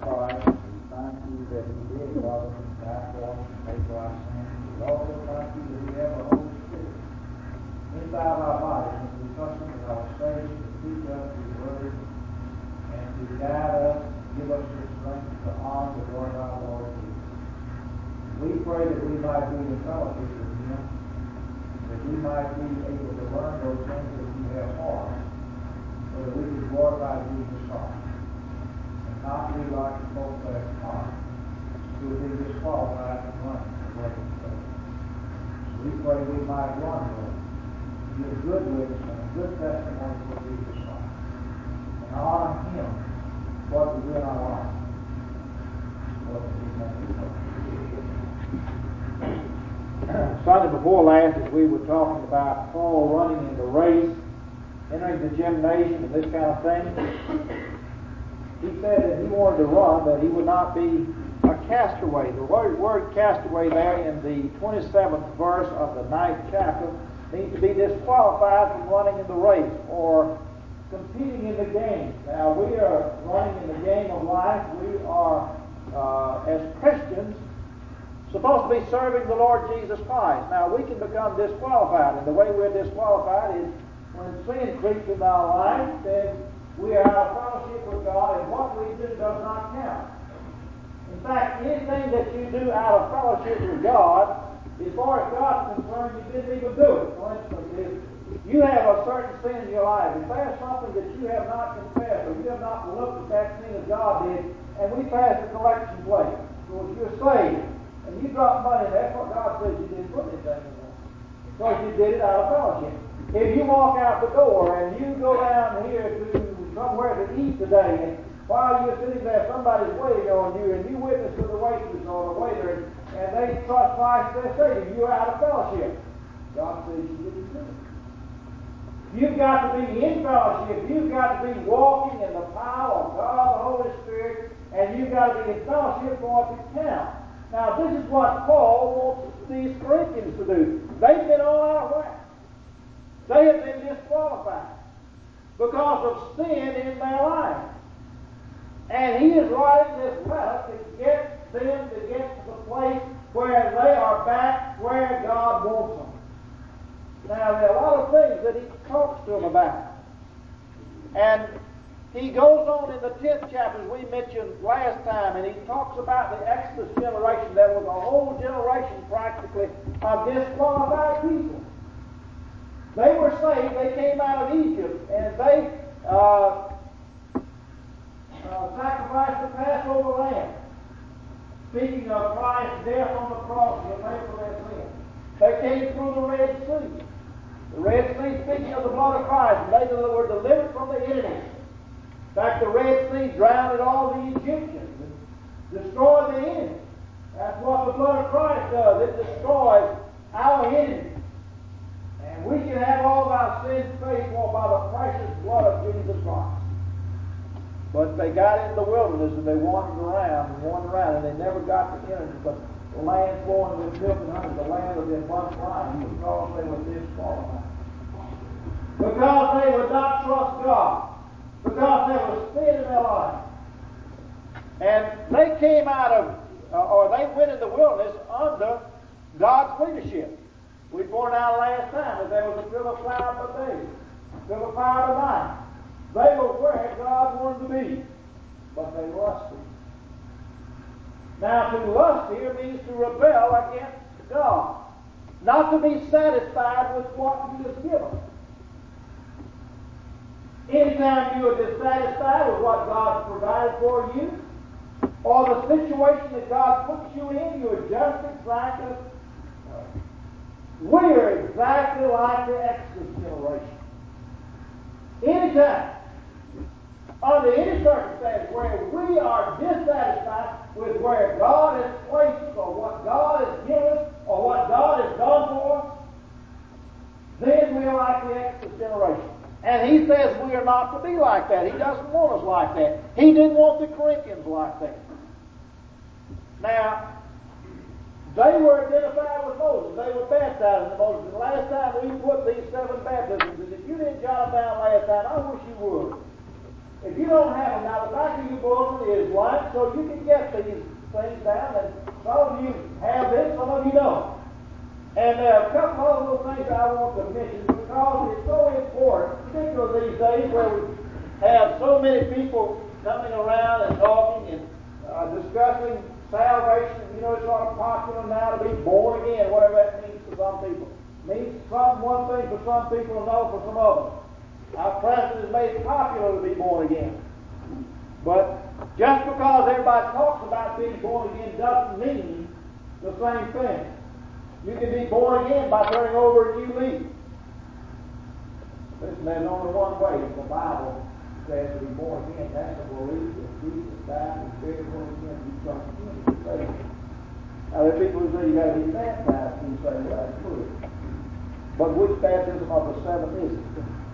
Christ. We thank you that He did love us and died for us and paid for our sins. We also thank you that we have the Holy Spirit inside our bodies, and we trust Him as our Savior to teach us His Word and to guide us and give us the strength to honor the Lord our Lord Jesus. We pray that we might be in fellowship with Him, that we might be able to learn those things that you have for us, so that we can glorify Jesus Christ and not be like the folks that are who will be disqualified from running the way of faith. So we pray we might run, Lord, give good witness and a good testimony for Jesus Christ, and honor Him for what we do in our lives. Lord, in His name we pray. Sunday before last, as we were talking about Paul running in the race, entering the gymnasium and this kind of thing, he said that he wanted to run, but he would not be a castaway. The word castaway there in the 27th verse of the 9th chapter means to be disqualified from running in the race or competing in the game. Now, we are running in the game of life. We are, as Christians, supposed to be serving the Lord Jesus Christ. Now, we can become disqualified, and the way we're disqualified is when sin creeps into our life, then we are out of fellowship with God, and what we do does not count. In fact, anything that you do out of fellowship with God, as far as God's concerned, you didn't even do it. For instance, if you have a certain sin in your life, if there's something that you have not confessed, or you have not looked at that sin as God did, and we pass the collection plate, so if you're saved, and you drop money, that's what God says you didn't put anything in there. Because you did it out of fellowship. If you walk out the door and you go down here to somewhere to eat today, and while you're sitting there, somebody's waiting on you, and you witness to the waitress or the waiter, and they trust Christ as their Savior, you're out of fellowship. God says you didn't do it. You've got to be in fellowship. You've got to be walking in the power of God, the Holy Spirit, and you've got to be in fellowship for it to count. Now, this is what Paul wants these Corinthians to do. They've been all out of whack. They have been disqualified because of sin in their life. And he is writing this letter to get them to get to the place where they are back where God wants them. Now, there are a lot of things that he talks to them about. And he goes on in the 10th chapter, as we mentioned last time, and he talks about the Exodus generation. There was a whole generation, practically, of disqualified people. They were saved. They came out of Egypt, and they sacrificed the Passover lamb. Speaking of Christ's death on the cross to pay for their sin. They came through the Red Sea. The Red Sea, speaking of the blood of Christ, they were delivered from the enemy. In fact, the Red Sea drowned all the Egyptians and destroyed the enemy. That's what the blood of Christ does. It destroys our enemy. And we can have all of our sins paid for by the precious blood of Jesus Christ. But they got into the wilderness and they wandered around, and they never got to enter the land flowing with milk and honey, the land of the abundant life, because they were disqualified. Because they would not trust God. Because there was sin in their life. And they came out of, or they went in the wilderness under God's leadership. We pointed out last time that there was a pillar of cloud by day, a pillar of fire by night. They were where God wanted to be, but they lusted. Now, to lust here means to rebel against God, not to be satisfied with what He has given. Anytime you are dissatisfied with what God provided for you, or the situation that God puts you in, you are just exactly, we are exactly like the Exodus generation. Anytime, under any circumstance where we are dissatisfied with where God has placed us, or what God has given us, or what God has done for us, then we are like the Exodus generation. And he says we are not to be like that. He doesn't want us like that. He didn't want the Corinthians like that. Now, they were identified with Moses. They were baptized in Moses. And last time we put these 7 baptisms, and if you didn't jot them down last time, I wish you would. If you don't have it, now the back of your bosom is light, so you can get these things down, and some of you have this, some of you don't. And there are a couple of little things I want to mention because it's so important, particularly these days where we have so many people coming around and talking and discussing salvation. You know, it's sort of popular now to be born again, whatever that means to some people. It means one thing for some people and another for some others. Our president has made it popular to be born again. But just because everybody talks about being born again doesn't mean the same thing. You can be born again by turning over a new leaf. Listen, there's only one way. The Bible says to be born again. That's to believe that Jesus died and was buried born again. You trust in Him to save you. Now there are people who say you got to be baptized to be saved. Well, that's true. But which baptism of the seven is it?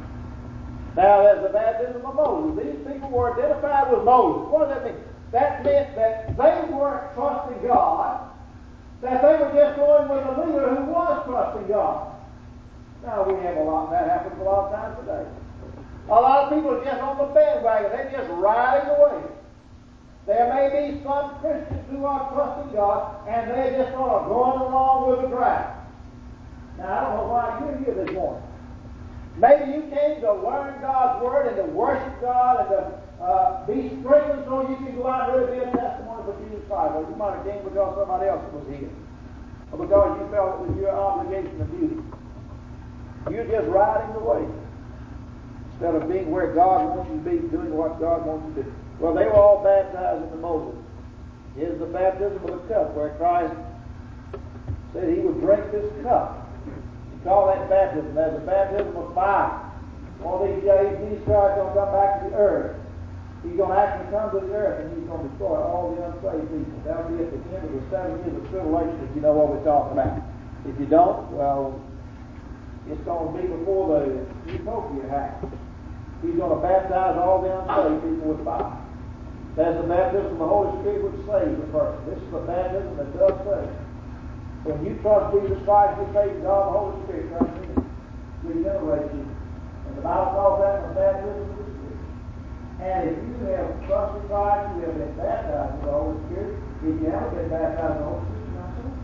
Now there's the baptism of Moses. These people were identified with Moses. What does that mean? That meant that they weren't trusting God, that they were just going with a leader who was trusting God. Now we have a lot, that happens a lot of times today. A lot of people are just on the bandwagon. They're just riding the wave. There may be some Christians who are trusting God, and they're just sort of going along with the crowd. Now I don't know why you're here this morning. Maybe you came to learn God's Word and to worship God and to be strengthened so you can go out and really be a testimony for Jesus Christ. Or you might have came because somebody else was here. Or because you felt it was your obligation to duty. You're just riding the wave. Instead of being where God wants you to be, doing what God wants you to do. Well, they were all baptized into Moses. Here's the baptism of the cup, where Christ said He would drink this cup. Call that baptism. There's a baptism of fire. One of these days, Jesus Christ is going to come back to the earth. He's going to actually come to the earth and He's going to destroy all the unsaved people. That'll be at the end of the 7 years of tribulation, if you know what we're talking about. If you don't, well, it's going to be before the utopia happens. He's going to baptize all the unsaved people with fire. There's the baptism of the Holy Spirit which saves the person. This is the baptism that does save. When you trust Jesus Christ, you say God, the Holy Spirit comes in and regenerates you. And the Bible calls that the baptism of the Spirit. And if you have trusted Christ, you have been baptized with the Holy Spirit. If you haven't been baptized with the Holy Spirit, you're not saved.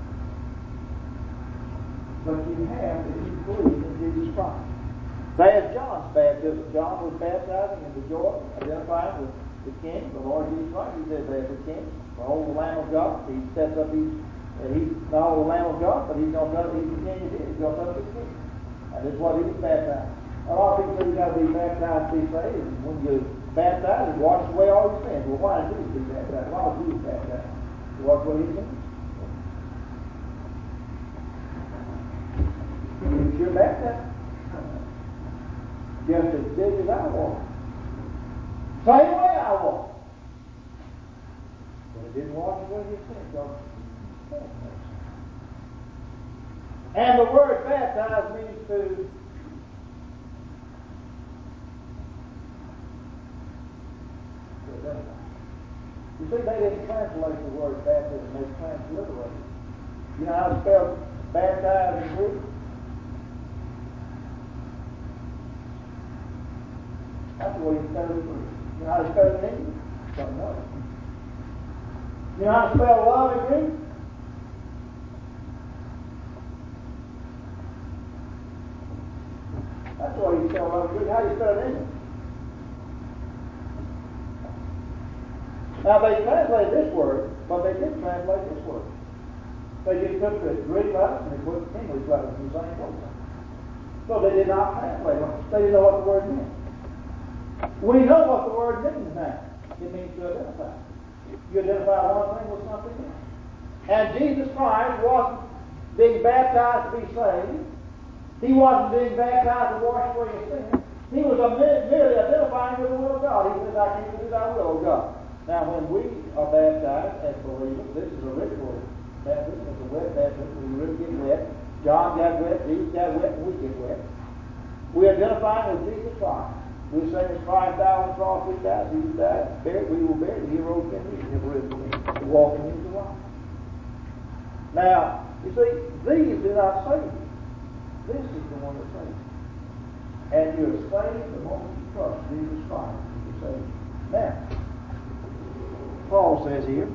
But you have if you believe in Jesus Christ. There's John's baptism. John was baptizing in the Jordan, identifying with the King, the Lord Jesus Christ. He says there's the King, behold the Lamb of God. He sets up He's not only the Lamb of God, but He's going to He's the King of Kings. He's going to be King. And this is what He was baptized. A lot of people say you got to be baptized to be saved. And when you're baptized, it washes away all your sins. Well, why did Jesus be baptized? Why was Jesus baptized? To wash away His sins. You're baptized. Just as big as I was. Same way I was. But it didn't wash away His sins. And the word baptized means to identify. You see, they didn't translate the word baptism, they transliterated it. You know how to spell baptized in Greek? That's the way you spell it in Greek. You know how to spell it in English? Something else. You know how to spell love in Greek? That's why you spell love in Greek. How do you spell it in English? Now they translate this word, but they didn't translate this word. They just took the Greek letters and they put English letters in the same place. So they did not translate them. They didn't know what the word meant. We know what the word means now. It means to identify. You identify one thing with something else. And Jesus Christ wasn't being baptized to be saved. He wasn't being baptized to wash away his sins. He was merely identifying with the will of God. He says, I came to do thy will, O God. Now, when we are baptized as believers, this is a ritual baptism. It's a wet baptism. We really get wet. John got wet. Jesus got wet. And we get wet. We identify with Jesus Christ. We say that Christ died on the cross. We died. Jesus died. Buried. We were buried. He rose again. We never risen again. To walk in His life. Now, you see, these do not save you. This is the one that saves you. And you're saved the moment you trust Jesus Christ as your Savior. Now, Paul says here,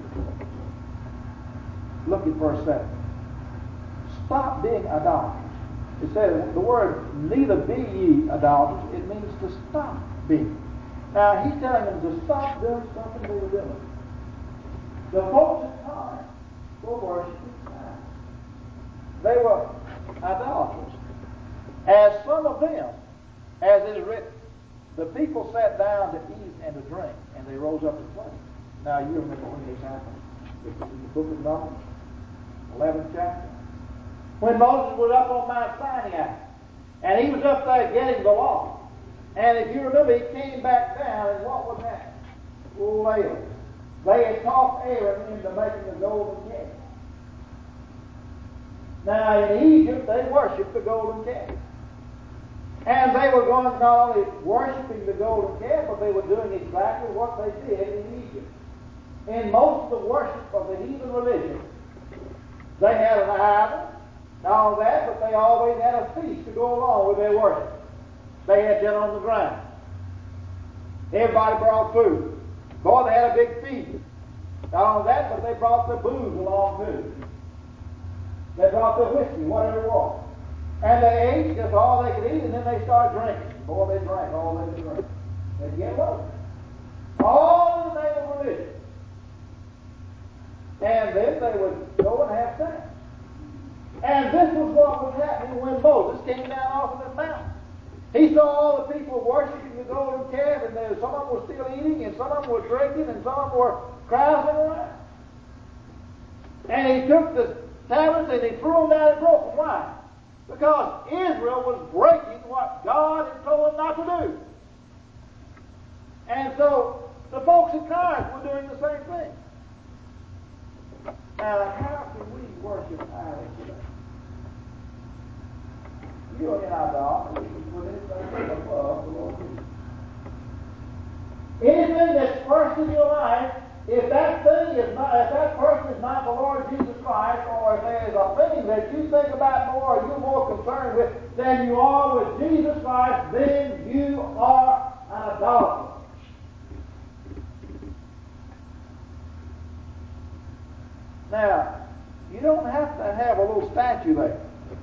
look at verse 7. Stop being idolaters. It says the word, neither be ye idolaters, it means to stop being. Now, he's telling them to stop doing something they were doing. The folks at Corinth were worshiping idols. They were idolaters. As some of them, as it is written, the people sat down to eat and to drink, and they rose up to play. Now, you remember when this happened. This is in the book of Numbers, 11th chapter. When Moses was up on Mount Sinai, and he was up there getting the law. And if you remember, he came back down, and what was that? Well, they had talked Aaron into making the golden calf. Now, in Egypt, they worshipped the golden calf. And they were going not only worshiping the golden calf, but they were doing exactly what they did in Egypt. In most of the worship of the heathen religion, they had an idol, and all that, but they always had a feast to go along with their worship. They had dinner on the ground. Everybody brought food. Boy, they had a big feast. Not only that, but they brought the booze along too. They brought the whiskey, whatever it was. And they ate just all they could eat, and then they started drinking. Boy, they drank all they could drink. They'd get loaded. All in the name of religion. And then they would go and have sex. And this was what was happening when Moses came down off of the mountain. He saw all the people worshiping the golden calf, and some of them were still eating, and some of them were drinking, and some of them were carousing around. And he took the tablets and he threw them down and broke them. Why? Because Israel was breaking what God had told them not to do. And so the folks in Corinth were doing the same thing. Now, how can we worship idols today? You are in idolatry with anything above the Lord Jesus. Anything that's first in your life, if that person is not the Lord Jesus Christ, or if there is a thing that you think about more, or you're more concerned with than you are with Jesus Christ, then you are an idolater. Now, you don't have to have a little statue there.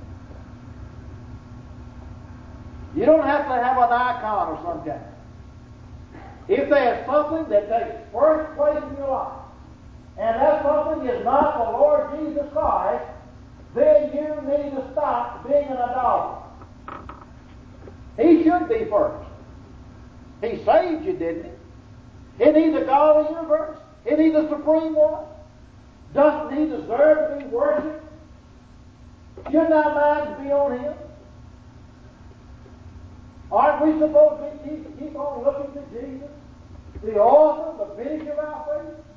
You don't have to have an icon of some kind. If there's something that takes first place in your life, and that something is not the Lord Jesus Christ, then you need to stop being an idolater. He should be first. He saved you, didn't he? Isn't he the God of the universe? Isn't he the supreme one? Doesn't he deserve to be worshipped? Shouldn't our minds be on him? Aren't we supposed to keep on looking to Jesus, the author, the finisher of our faith?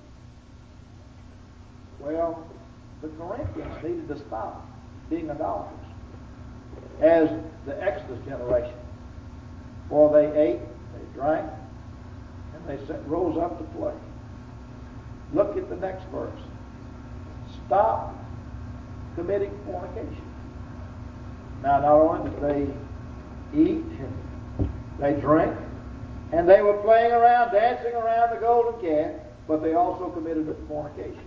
Well, the Corinthians needed to stop being idolaters, as the Exodus generation. For they ate, they drank, and they rose up to play. Look at the next verse. Stop committing fornication. Now, not only did they eat and they drink, and they were playing around, dancing around the golden calf, but they also committed fornication.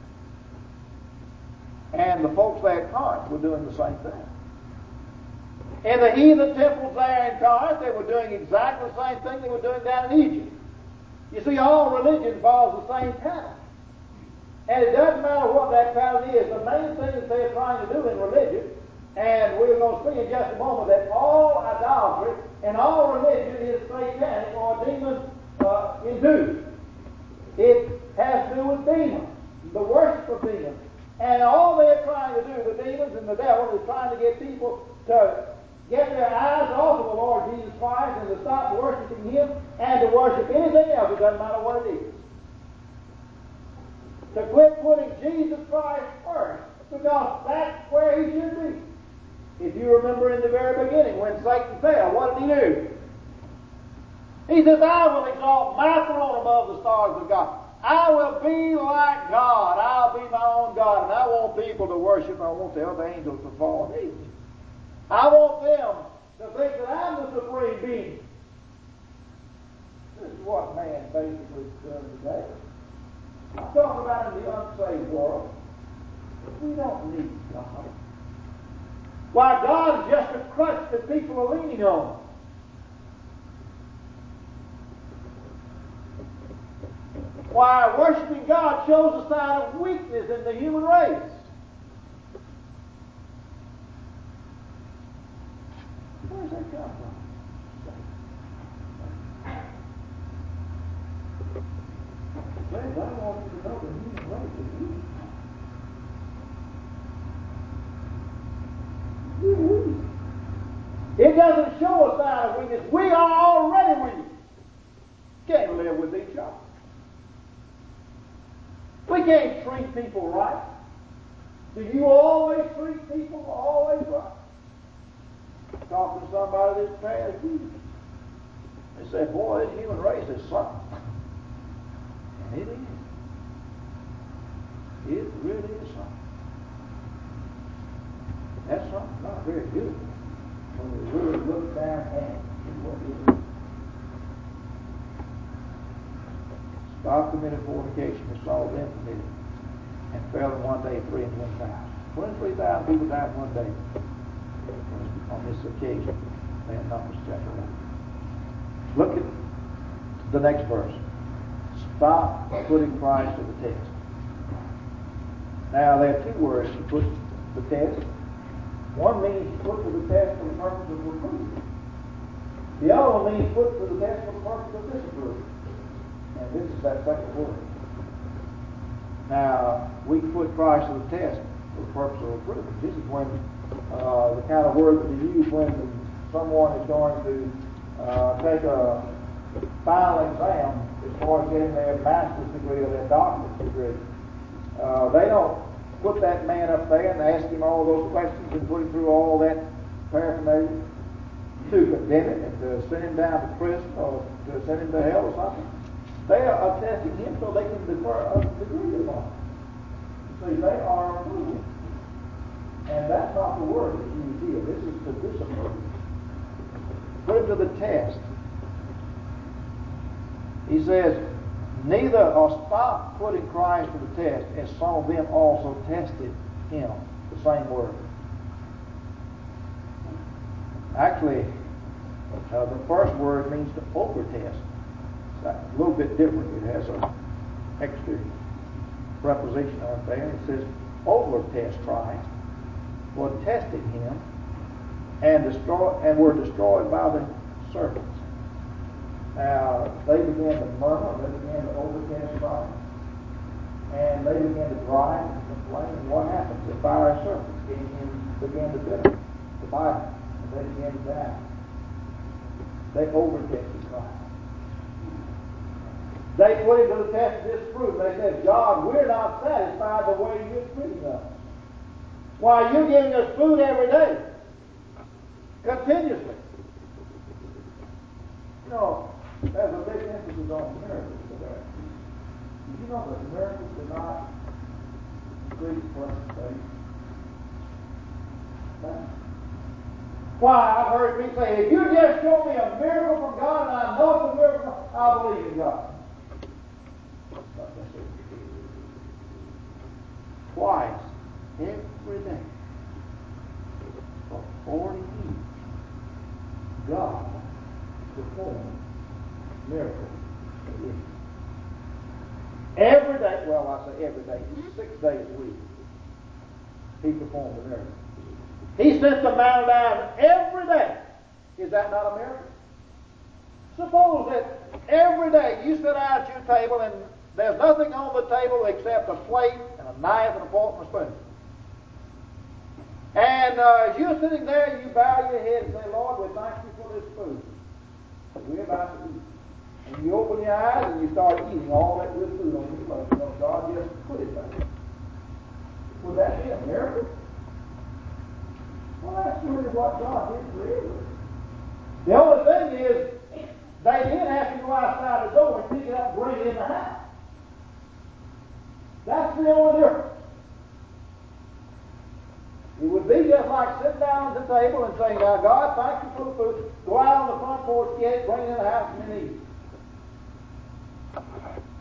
And the folks there at Corinth were doing the same thing. In the heathen temples there in Corinth, they were doing exactly the same thing they were doing down in Egypt. You see, all religion follows the same pattern. And it doesn't matter what that pattern is. The main thing that they're trying to do in religion, and we're going to see in just a moment that all idolatry and all religion is satanic or demon-induced. It has to do with demons, the worship of demons. And all they're trying to do, the demons and the devil, is trying to get people to get their eyes off of the Lord Jesus Christ and to stop worshiping Him and to worship anything else. It doesn't matter what it is. To quit putting Jesus Christ first, because that's where He should be. If you remember in the very beginning when Satan fell, what did he do? He says, I will exalt my throne above the stars of God. I will be like God. I'll be my own God. And I want people to worship. I want the other angels to fall on me. I want them to think that I'm the supreme being. This is what man basically does today. I'm talking about in the unsaved world. We don't need God. Why, God is just a crutch that people are leaning on. Why, worshiping God shows a sign of weakness in the human race. Where does that come from? Friends, I want you to know the human race is weak. We're weak. It doesn't show a sign of weakness. We are already weak. Can't live with each other. We can't treat people right. Do you always treat people always right? Talking to somebody this past week. They said, boy, this human race is something. And it is. It really is something. That's something not very good when we really look down at it and what it is. God committed fornication and saw them committed and fell in one day 3,000. 23,000 people died in one day on this occasion. In Numbers chapter 1. Look at the next verse. Stop putting Christ to the test. Now there are two words to put the test. One means put to the test for the purpose of reproof. The other one means put to the test for the purpose of disapproval. And this is that second word. Now, we put Christ to the test for the purpose of reproof. This is when the kind of word that is used when someone is going to take a final exam as far as getting their master's degree or their doctorate degree. They don't put that man up there and ask him all those questions and put him through all that paraphernalia to condemn him and to send him down to prison or to send him to hell or something. They are testing him so they can defer a degree upon him. See, they are approving. And that's not the word that's used here. This is to disapprove. Put him to the test. He says, neither or stop putting Christ to the test, as some of them also tested him. The same word. Actually, the first word means to over-test. It's a little bit different. It has an extra preposition on it there. It says over-test Christ, for testing him, and were destroyed by the serpents. Now, they began to murmur, they began to overtest Christ, and they began to drive and complain. And what happens? The fiery serpents came in and began to bit the Bible, and they began to die. They overtested Christ. They put him to the test of disproof. They said, God, we're not satisfied the way you're treating us. Why, you're giving us food every day, continuously. You know, there's a big emphasis on miracles today. Did you know that miracles do not increase a person's faith? Why, I've heard people say, if you just show me a miracle from God and I know it's a miracle, I believe in God. Twice every day for 40 years, God performed miracles for Israel. Every day, well, I say every day, 6 days a week, he performed a miracle. He sent the manna down every day. Is that not a miracle? Suppose that every day you sit down at your table and there's nothing on the table except a plate and a knife and a fork and a spoon. And as you're sitting there, you bow your head and say, Lord, we thank you for this food that we're about to eat. And you open your eyes and you start eating all that good food on your plate. You know, God just put it there. Would that be a miracle? Well, that's really what God did for Israel. The only thing is, they did have to go outside the door and pick it up and bring it in the house. That's the only difference. It would be just like sitting down at the table and saying, now God, thank you for the food. Go out on the front porch, get it, bring it in the house, and then eat.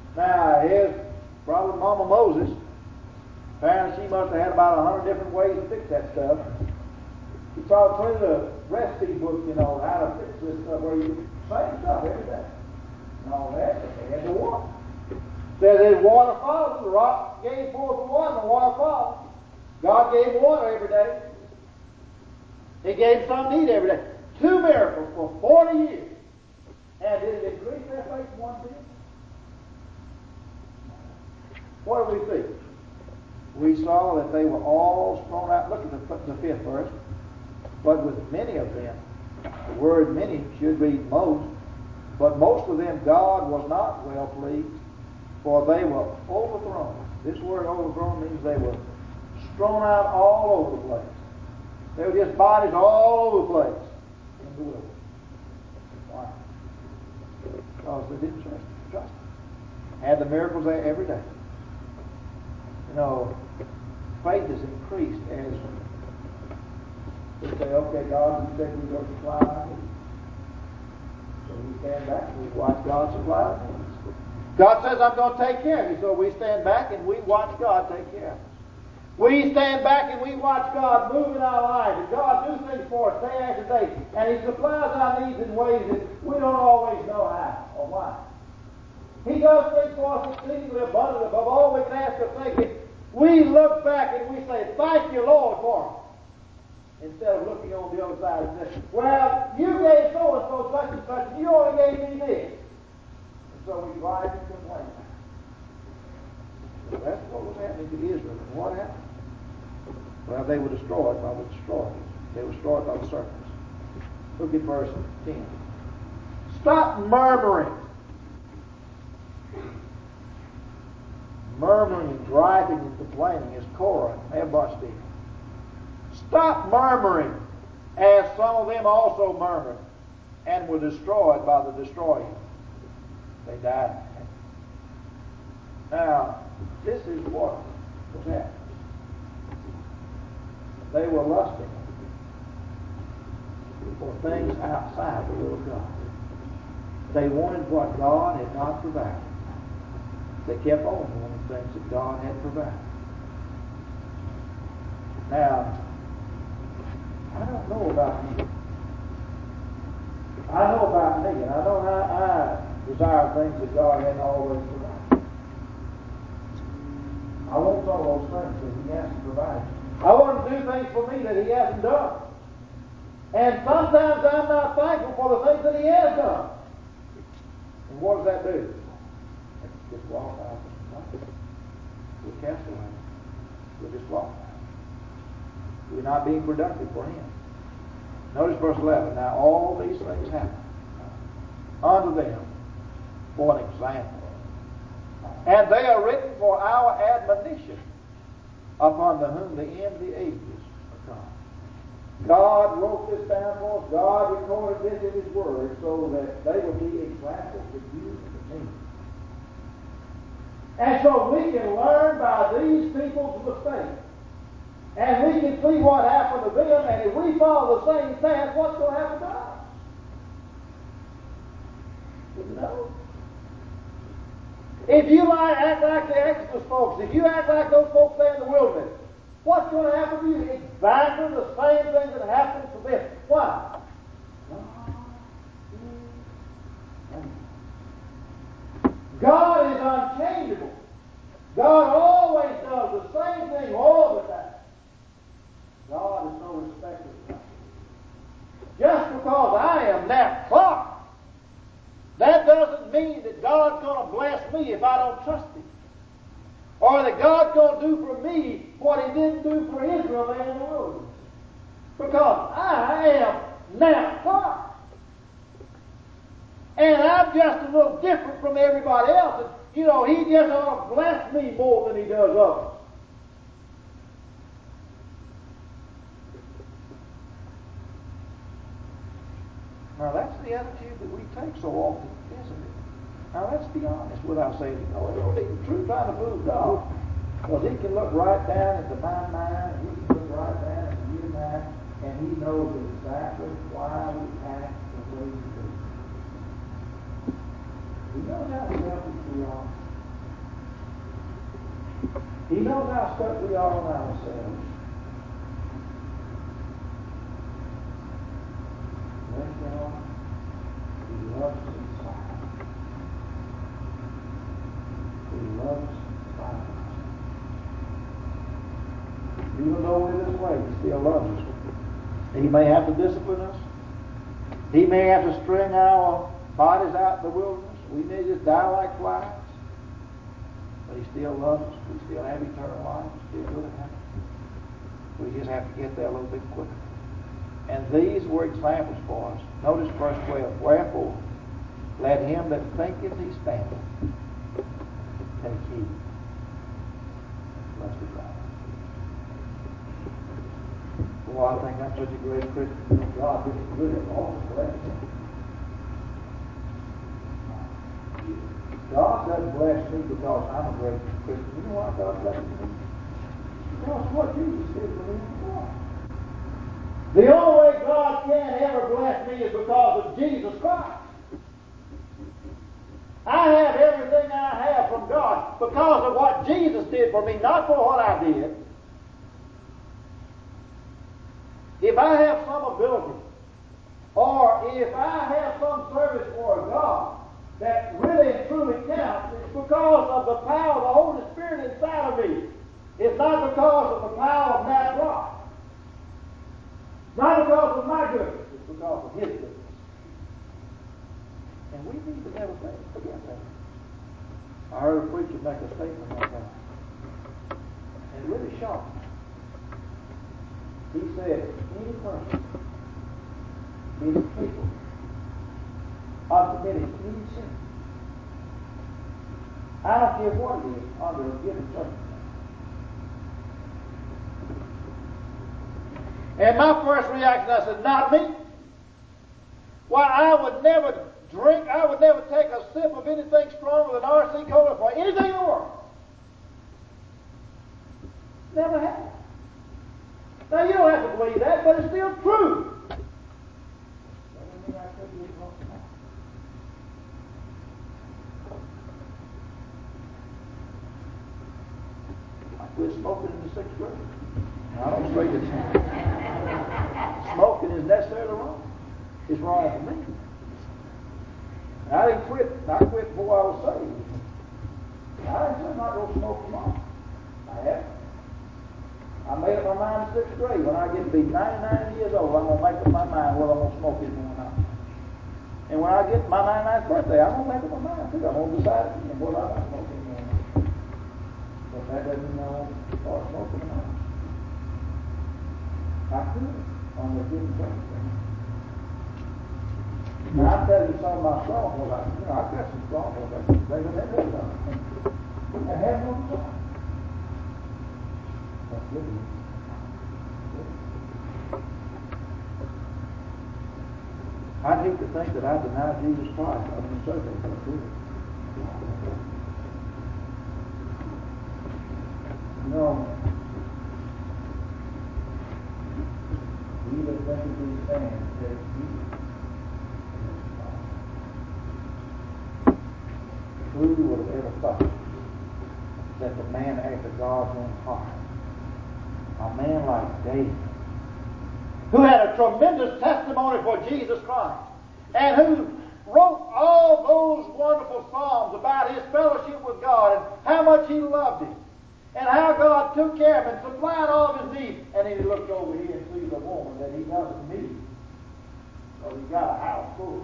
Now, his probably Mama Moses, apparently she must have had about 100 different ways to fix that stuff. He taught plenty of recipe books, how to fix this stuff, where you same stuff every day. And all that, but they had the water. Says his water followed, the rock gave forth the water, and the water followed. God gave water every day. He gave some to eat every day. 2 miracles for 40 years. And did it increase their faith one bit? What do we see? We saw that they were all thrown out. Look at the 5th verse. But with many of them, the word many should read most, but most of them God was not well pleased, for they were overthrown. This word overthrown means they were strewn out all over the place. They were just bodies all over the place in the wilderness. Why? Because they didn't trust Him. Had the miracles there every day. Faith is increased as we say, okay, God, you said we will supply our needs. So we stand back and we watch God supply our needs. God says, I'm going to take care of you. So we stand back and we watch God take care of us. We stand back and we watch God move in our lives. And God do things for us day after day. And He supplies our needs in ways that we don't always know how or why. He does things for us exceedingly abundantly above all we can ask or think. We look back and we say, thank you, Lord, for it. Instead of looking on the other side and saying, well, you gave so-and-so such and such, and you only gave me this. And so we gripe and complain. So that's what was happening to Israel. And what happened? Well, they were destroyed by the destroyers. They were destroyed by the serpents. Look at verse 10. Stop murmuring. Murmuring and griping and complaining as Korah and Nebuchadnezzar did. Stop murmuring, as some of them also murmured and were destroyed by the destroyer. They died. Now, this is what was happening. They were lusting for things outside the will of God. They wanted what God had not provided. They kept on wanting things that God had provided. Now, I don't know about you. I know about me, and I know how I desire things that God hadn't always provided. I want some of those things that He hasn't provided. I want to do things for me that He hasn't done. And sometimes I'm not thankful for the things that He has done. And what does that do? It disqualifies us from life. We're cast away. We're disqualified. We're not being productive for Him. Notice verse 11. Now all these things happen unto them for an example. And they are written for our admonition, upon whom the end of the ages are come. God wrote this down for us. God recorded this in His Word so that they will be examples to you and to me. And so we can learn by these people's mistakes. And we can see what happened to them, and if we follow the same path, what's going to happen to us? You know? If you act like the Exodus folks, if you act like those folks there in the wilderness, what's going to happen to you? Exactly the same thing that happened to them. Why? God is unchangeable. God always does the same thing all the time. God is no respecter of persons. Just because I am Nat Clark, that doesn't mean that God's going to bless me if I don't trust Him. Or that God's going to do for me what He didn't do for Israel there in the wilderness. Because I am Nat Clark. And I'm just a little different from everybody else. And, He just ought to bless me more than He does others. Now that's the attitude that we take so often, isn't it? Now let's be honest with ourselves. There's no need in truth trying to fool God. Because He can look right down into my mind, and He can look right down into your mind, and He knows exactly why we act the way we do. He knows how selfish we are. He knows how stuck we are on ourselves. Bless God. He loves us in spite. He loves us in spite. Even though we're this way, He still loves us. He may have to discipline us. He may have to string our bodies out in the wilderness. We may just die like flies. But He still loves us. We still have eternal life. Still go to heaven. We just have to get there a little bit quicker. And these were examples for us. Notice verse 12. Wherefore, let him that thinketh he standeth take heed. Bless God. Boy, I think I'm such a great Christian. God is good at all. Bless Him. God doesn't bless me because I'm a great Christian. You know why God blesses me? Because of what Jesus did for me on the cross. The only way God can ever bless me is because of Jesus Christ. I have everything I have from God because of what Jesus did for me, not for what I did. If I have some ability, or if I have some service for God that really and truly counts, it's because of the power of the Holy Spirit inside of me. It's not because of the power of Nat Rock. Not because of my goodness, it's because of His goodness. And we need to never forget that. I heard a preacher make a statement like that. And it really shocked me. He said, any person is capable of committing any sin. I don't care what it is under a given circumstance. And my first reaction, I said, not me. Why, I would never drink, I would never take a sip of anything stronger than RC Cola for anything in the world. Never have. Now, you don't have to believe that, but it's still true. I quit smoking in the 6th grade. Now, I don't say that smoking is necessarily wrong. It's wrong for me. And I didn't quit. I quit before I was saved. I didn't say I'm not going to smoke tomorrow. I haven't. I made up my mind in 6th grade. When I get to be 99 years old, I'm going to make up my mind whether I'm going to smoke this one or not. And when I get my 99th birthday, I'm going to make up my mind too. I'm going to decide again whether I'm not smoking anymore. But that doesn't mean I won't start smoking or not. I could on the given circumstance. Now, I'll tell you some of my strongholds. I've got some strongholds. They don't have no time. I have no time. That's living. I'd hate to think that I denied Jesus Christ. I mean, certainly I did. He that thinketh he stands takes heed. Who would have ever thought that the man after God's own heart, a man like David, who had a tremendous testimony for Jesus Christ, and who wrote all those wonderful psalms about his fellowship with God and how much he loved Him, and how God took care of him and supplied all of his needs, and then he looked over here and sees a woman that he doesn't need, so he's got a house full.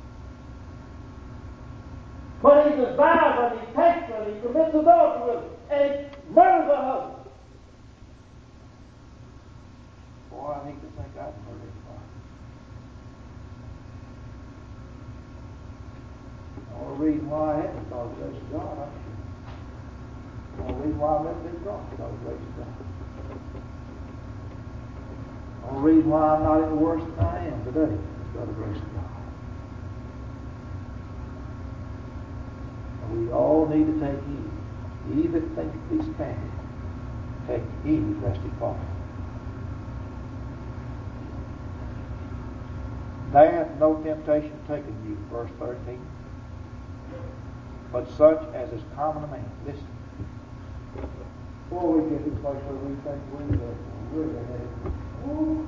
But he desires her, and he takes her, and he commits adultery with her, and he murders her husband. Boy, I need to think I'd murder anybody. The only reason why I haven't is because of the grace of God, I'm sure. The only reason why I've never been drunk is because of the grace of God. The only reason why I'm not any worse than I am today is because of the grace of God. We all need to take heed. He that thinketh he standeth, take heed lest he fall. There hath no temptation taken you, verse 13, but such as is common to man. Listen. before we get to the place where we think we're really headed. Ooh.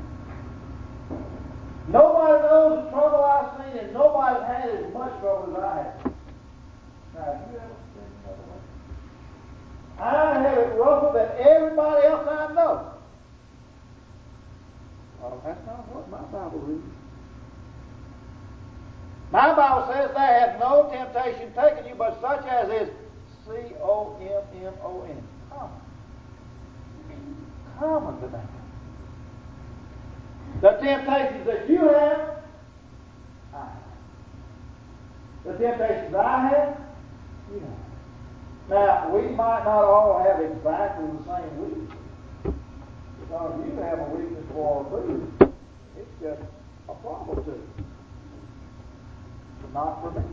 Nobody knows the trouble I've seen, and nobody's had as much trouble as I have. Now, have you ever seen another way? I have it rougher than everybody else I know. Well, that's not what my Bible reads. My Bible says there hath no temptation taken you but such as is C-O-M-M-O-N. Common to man. The temptations that you have, I have. The temptations I have, you have. Now, we might not all have exactly the same weakness. Because you have a weakness for food. It's just a problem to you. But not for me.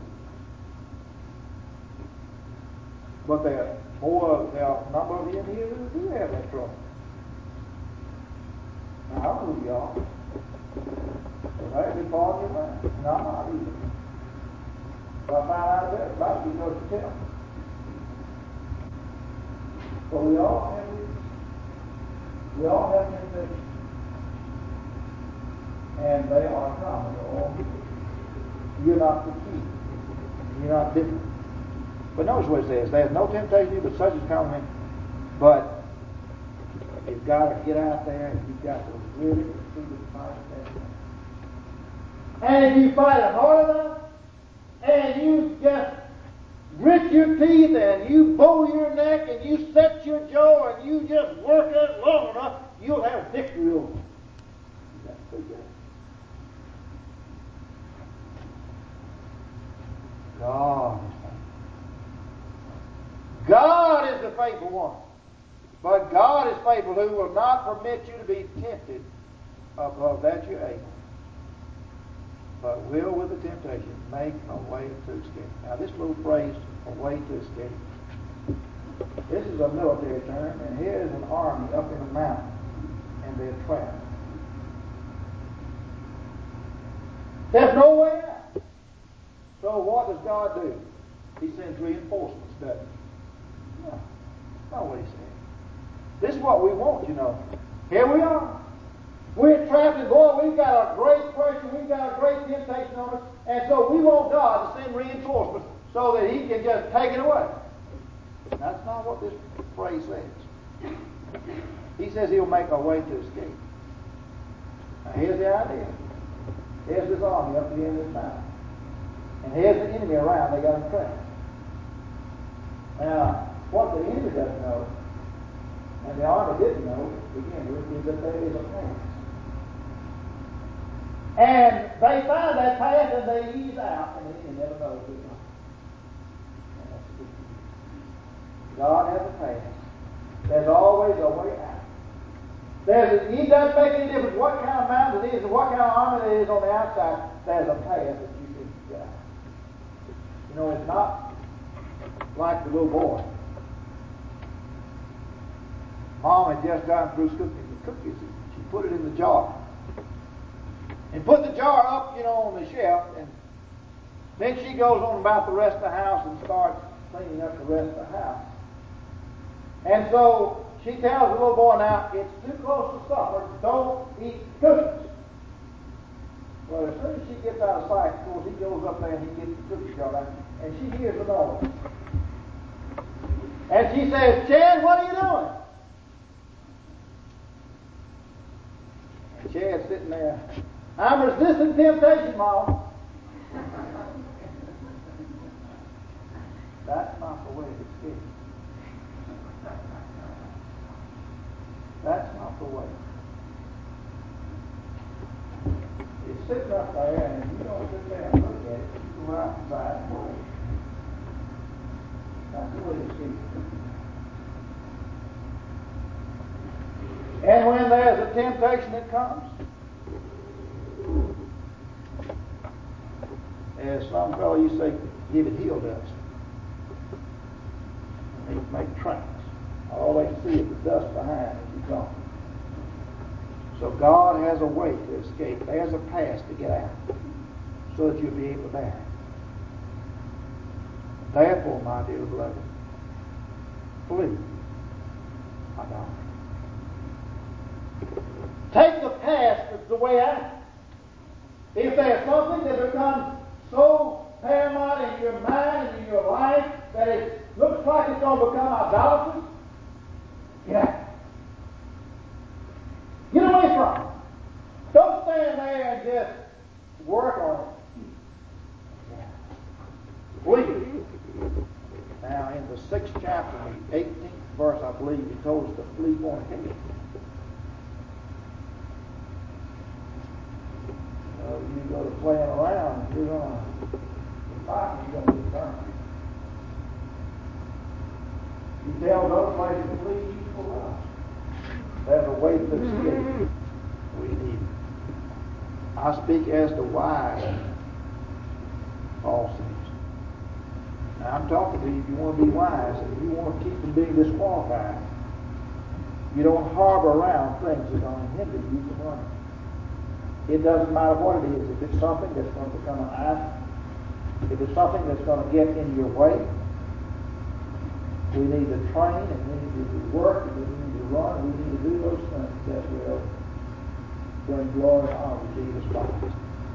But there are a number of you in here who do have that trouble. Now, I don't know who you are. But I haven't followed your mind. And I'm not either. But I find out about it because you tell me. But we all have weakness. We all have temptations. And they are common to all people. You're not the key. You're not different. But notice what it says. There's no temptation but such as common men. But you've got to get out there and you've got to really see the fight that. And if you fight it hard enough, and you just grit your teeth, and you bow your neck, and you set your jaw, and you just work it long enough, you'll have victory over it. That's pretty good. God is the faithful one. But God is faithful, who will not permit you to be tempted above that you're able, but will with the temptation make a way to escape. Now this little phrase, a way to escape, this is a military term, and here is an army up in a mountain, and they're trapped. There's no way out. So what does God do? He sends reinforcements, doesn't he? No. That's not what he said. This is what we want, you know. Here we are. We're trapped, and boy, we've got a great pressure, we've got a great temptation on us, and so we want God to send reinforcements so that He can just take it away. That's not what this phrase says. He says He'll make a way to escape. Now here's the idea. Here's this army up here in this mountain. And here's the enemy around, they got them trapped. Now, what the enemy doesn't know, and the army didn't know to begin with, is that there is a path. And they find that path and they ease out, and the enemy never knows who's on. And that's good. God has a path. There's always a way out. It doesn't make any difference what kind of mountain it is and what kind of army it is on the outside. There's a path that you can get out. You know, it's not like the little boy. Mom had just gotten through cooking the cookies. She put it in the jar. And put the jar up, you know, on the shelf. And then she goes on about the rest of the house and starts cleaning up the rest of the house. And so she tells the little boy, now, it's too close to supper. Don't eat cookies. Well, as soon as she gets out of sight, of course, he goes up there and he gets the cookie jar out. And she hears the noise. And she says, Chad, what are you doing? And Chad's sitting there. I'm resisting temptation, Mom. That's not the way to escape. That's not the way. It's sitting up there, and if you don't sit there and look at it, you go outside and go. That's the way to escape. And when there's a temptation that comes, as some fellow used to say, give it heel dust. And they make tracks. All they see is the dust behind as you go. So God has a way to escape. There's a path to get out so that you'll be able to bear it. Therefore, my dear beloved, flee. idolatry. Take the past as the way out. If there's something that becomes so paramount in your mind and in your life that it looks like it's going to become idolatrous, get out. Get away from it. Don't stand there and just work on it. Flee. Now, in the 6th chapter, the 18th verse, I believe, he told us to flee fornication. You go to playing around, you're going to get burned. He tells other places to flee evil lust. There's a way to escape. We need it. I speak as the wise, Paul says. Now I'm talking to you if you want to be wise and you want to keep from being disqualified. You don't harbor around things that are going to hinder you from running. It doesn't matter what it is. If it's something that's going to become an idol, if it's something that's going to get in your way, we need to train and we need to work and we need to run. We need to do those things that will bring glory and honor to Jesus Christ.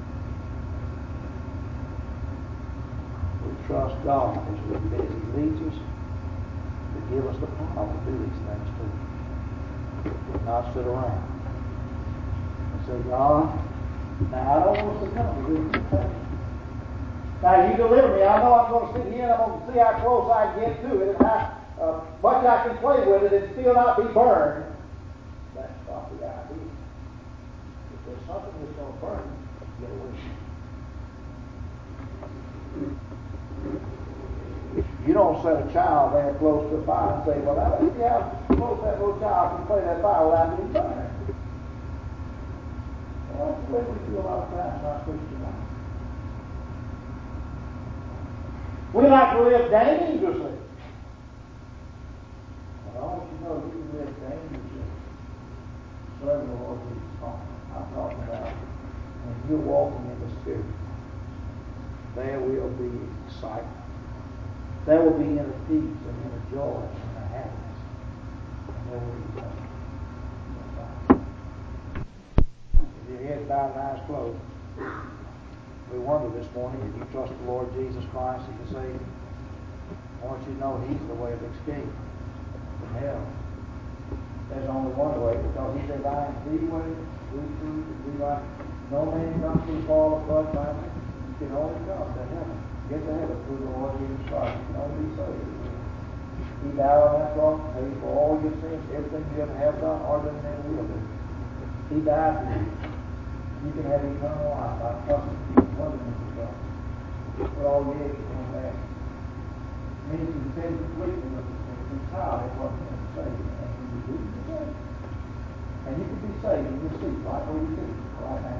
We trust God as He leads us to give us the power to do these things too. Not sit around and say, God, now I don't want us to come to this thing. Now you deliver me. I know I'm going to sit here and I'm going to see how close I can get to it and how much I can play with it and still not be burned. That's not the idea. If there's something that's going to burn you, get away from it. You don't set a child there close to the fire and say, well, now let's see how close that little child can play that fire without being burned. Well, that's the way we do a lot of times in our Christian life. We like to live dangerously. But I want you to know you can live dangerously. Serving the Lord Jesus Christ. I'm talking about when you're walking in the Spirit. There will be excitement. There will be inner peace and inner joy and inner happiness. And there will be blessing. With your head bowed and eyes closed, we wonder this morning if you trust the Lord Jesus Christ as your Savior. I want you to know He's the way of escape from hell. There's only one way, because He says, I am the way, the truth, and the life. No man comes to the Father but by me. You can only come to heaven. Get to heaven through the Lord Jesus Christ. You can only be saved. He died on that cross, paid for all your sins, everything you ever have done or done and ever will do. He died for you. You can have eternal life by trusting Him, loving Him for God. Put all your eggs in one basket. It means you depend completely entirely upon Him to save you. And when you do, you're saved. And you can be saved in your seat, right where you sit, right now.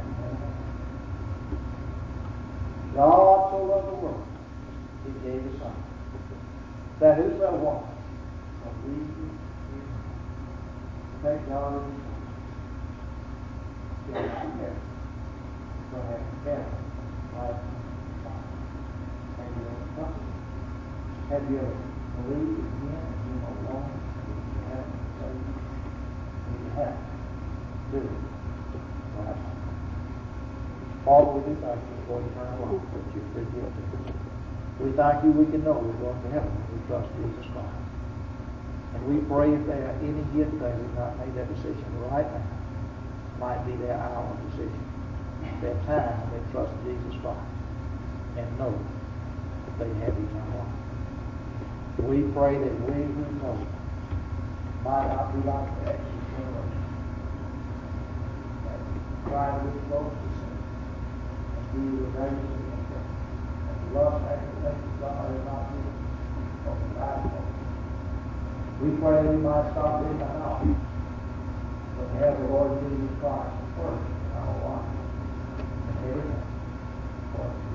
God so loved the world, He gave His Son, that whosoever wants shall believe in Him. Take God in His Son. You'll have heaven. You'll have heaven right now. Have you ever trusted Him? Have you ever believed in Him and Him alone? And you haven't saved you? If you haven't, do it right now. Father, we do thank You for eternal life that You free gift to us. We thank You we can know we're going to heaven when we trust Jesus Christ. And we pray if there are any here today who have not made that decision right now, might be their hour of decision, their time when they trust Jesus Christ and know that they have eternal life. We pray that we who know might not be like the Exodus generation that try to get close to sin and be rebellious against God and lust after things that God has not given or provided for us. We pray we might stop in the house but have the Lord Jesus Christ first in our life and everything.